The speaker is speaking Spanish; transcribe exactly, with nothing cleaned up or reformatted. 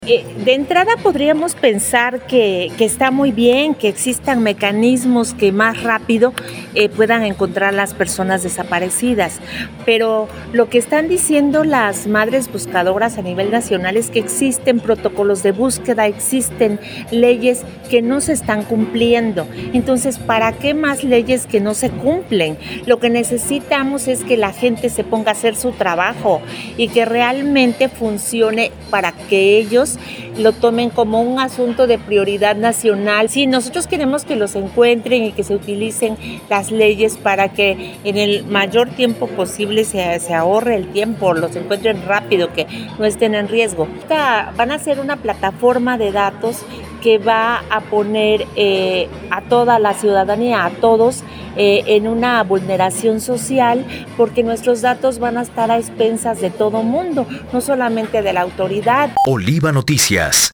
Eh, de entrada podríamos pensar que, que está muy bien que existan mecanismos que más rápido eh, puedan encontrar las personas desaparecidas, pero lo que están diciendo las madres buscadoras a nivel nacional es que existen protocolos de búsqueda, existen leyes que no se están cumpliendo. Entonces, ¿para qué más leyes que no se cumplen? Lo que necesitamos es que la gente se ponga a hacer su trabajo y que realmente funcione para que ellos lo tomen como un asunto de prioridad nacional. Sí, nosotros queremos que los encuentren y que se utilicen las leyes para que en el mayor tiempo posible se, se ahorre el tiempo, los encuentren rápido, que no estén en riesgo. Esta, van a ser una plataforma de datos que va a poner eh, a toda la ciudadanía, a todos, eh, en una vulneración social, porque nuestros datos van a estar a expensas de todo mundo, no solamente de la autoridad. Oliva Noticias.